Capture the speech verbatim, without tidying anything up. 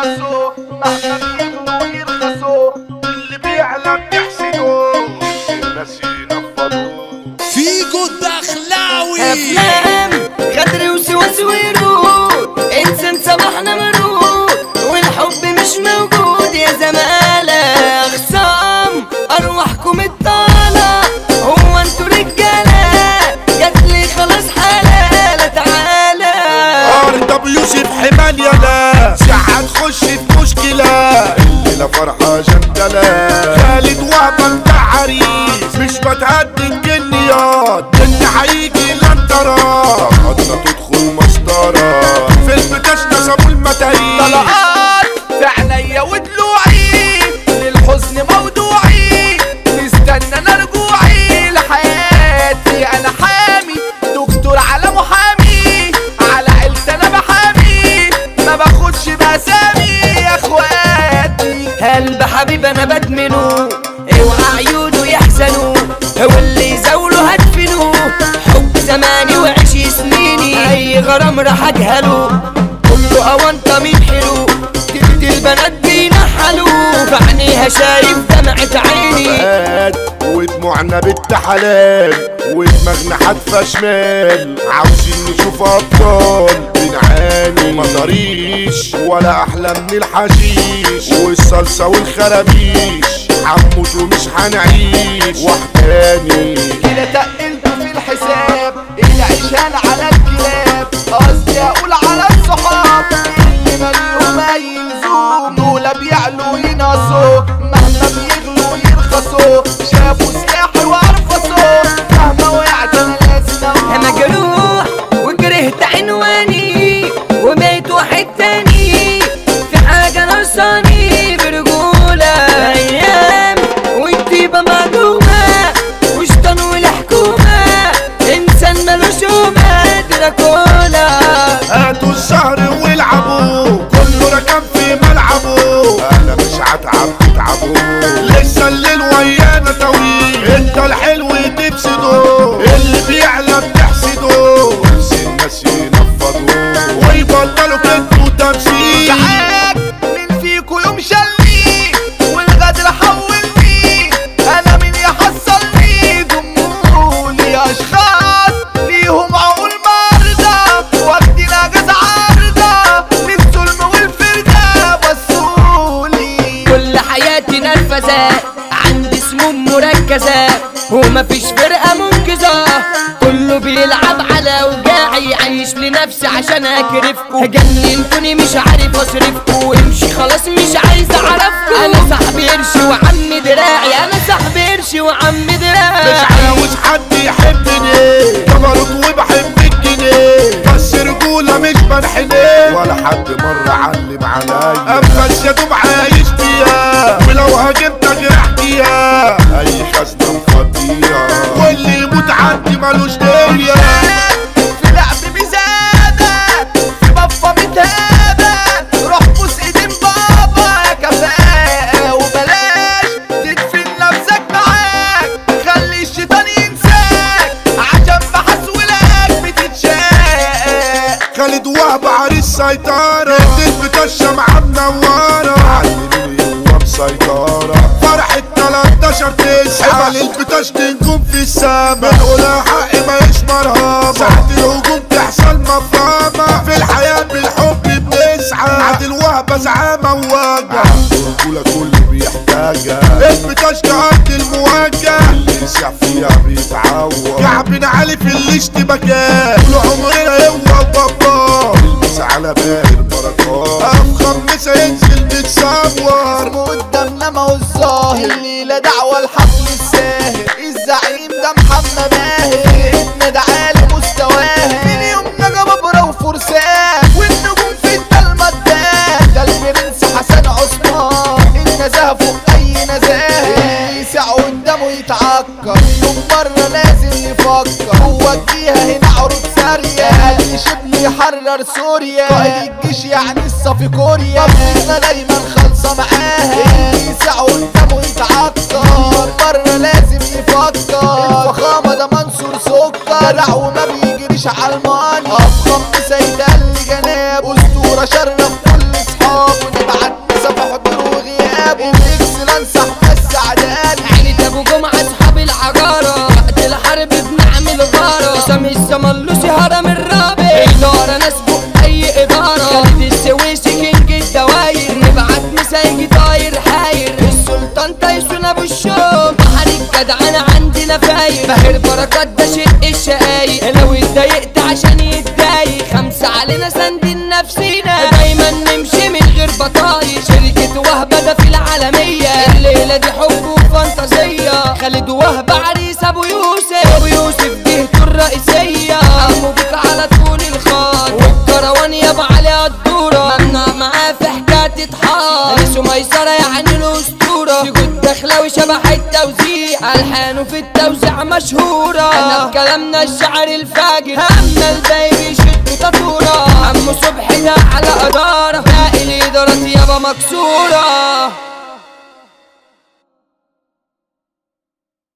ينقصوا مهما بيغلوا يرخصوا اللي بيعلم يحسدوا الناس ينفضوا. فيجو الدخلاوي افلام غدر وسواس ورود انسان سمحنا مرود والحب مش موجود يا زمالة خصام ارواحكم الطالة هو انتوا رجالة جاتلي خلاص حلالة تعالى. ارض يوسف حمال يلا ساعة تخش في مشكلة الليلة فرحة جندلة خالد وهبة بتاع عريس مش بتهدي الجنيات اللي هيجي لن تراه حضنا تدخل مسطرة في البتاش نصبوا المتاهيل طلقات في عينيا ودلوعي للحزن موضوعي مستنى انا رجوعي لحياتي انا حامي دكتور على محامي على عيلتي انا بحامي ما باخدش باسامي يا اخواتي. قلب حبيب انا بدمنه اوعى عيونه يحزنوا هو اللي يزاوله هدفنه حب زماني وعشي سنيني اي غرام راح اجهله كله اوانطه مين حلو تبدي البنات بينحلوا في عينيها شايف دمعة عيني ودموعنا بنت حلال ودماغنا حادفة شمال عاوزين نشوف ابطال بنعاني مطاريش ولا احلى من الحشيش والصلصة والخرابيش حموت ومش هنعيش وحداني كده تقلت في الحساب العيشان على الكلاب قصدي اقول على الصحاب اللي مالهم اي لزوم دول بيعلوا ينقصوا مهما بيغلوا يرخصوا شافوا سلاحي وارفصوا مهما وقعت انا لازم انا مجروح وكرهت عنواني وبقيت واحد تاني في حاجة ناقصاني برجولة ايام والطيبة معدومة وشطان والحكومة انسان ملوش قومة دراكولا. هاتوا الشهر والعبوا كله ركب في ملعبه انا مش هتعب تتعبوا لسه الليل ويانا طويل انت الحلو تفسده اللي بيعلى بتحسده نفس الناس ينفضوا ويبطلوا كده وتمثيل. تعال مين فيكو يوم شلني والغدر حولني انا مين يحصلني دمولي اشخاص ليهم عقول مرضى واخدين اجازة عارضة للظلم والفردة بصولي. كل حياتي نرفزة عندي سموم مركزة ومفيش فرقة منقذة كله بيلعب على وجاعي عايش لنفسي عشان اكرفكو جننتوني مش عارف اصرفكو امشي خلاص مش عايز اعرفكو انا صاحبي قرشي وعم دراعي انا صاحبي قرشي وعم دراعي مش عاوز حد يحبني جبروت وبحب الجنيه بس رجولة مش بنحني ولا حد مرة علم عليا انفس يا دوب عايش فيها ولو هاجمتك جرحتيها اي خزنة مفضيها واللي يموت عندي مالوش دنيا في لعب بزادة في بفة متهابة روح بوس ايدين بابا يا كفاءة وبلاش تدفن نفسك معاك خلي الشيطان ينساك عشان بحسولك بتتشاق. خالد وهبة عريس سيطرة البيت الشمعة منورة علميني هو مسيطرة فرحة تلاتاشر تسعة حمل البتاش نجوم في السما بنقولها حق ما يشمرها ساعة الهجوم تحصل مفرمة في الحياة بالحب بنسعى عادل وهبة زعامة ووجع الرجولة كله بيحتاجها البتاش تقضي المواجهة اللي يسع فيها بيتعور كعبنا عالي في الاشتباكات طول عمرنا هو وبابا المس على باقي البركات افخم مسا ينزل بتصور قدامنا ما هو الظاهر الليلة دعوة الحفل الساهر الزعيم ده محمد باهر ابن ده عالي مستواه من يومنا جبابرة وفرسان والنجوم في الضلمة الدان ده البرنس حسن عثمان النزاهة فوق اي نزاهة يسع قدامه يتعكر يوم مرة لازم يفكر هو الجيهة هنا عروض سارية قال شبل يحرر سوريا قائد الجيش يعني الصفي كوريا بلدنا دايما خالصة معاها يسع قدامه يتعكر يوم مرة لازم يفكر الفخامة ده منصور سكر جدع وما بيجريش عالماني افخم سيد اللي جناب اسطورة شرف كل اصحابه بهر بركات ده شق الشقايق، لو اتضايقت عشان يتضايق خمسة علينا ساندين نفسينا، دايما نمشي من غير بطايق. شركة وهبة ده في العالمية، الليلة دي حب وفانتازية. خالد وهبة عريس ابو يوسف، ابو يوسف جهته الرئيسية. عمو بيك على طول الخط، والكروان يابا عليها الدورة. ممنوع معاه في حكاية تتحار، انسو ميسرة يعني الاسطورة. في جود دخلاوي شبح التوزيع، الحانه في التوزيع مشهورة. انا بكلامنا الشعر الفاجر، اما الباقي بيشد تطورة. عمو صبحي ده على ادارة، باقي الادارات يابا مكسورة.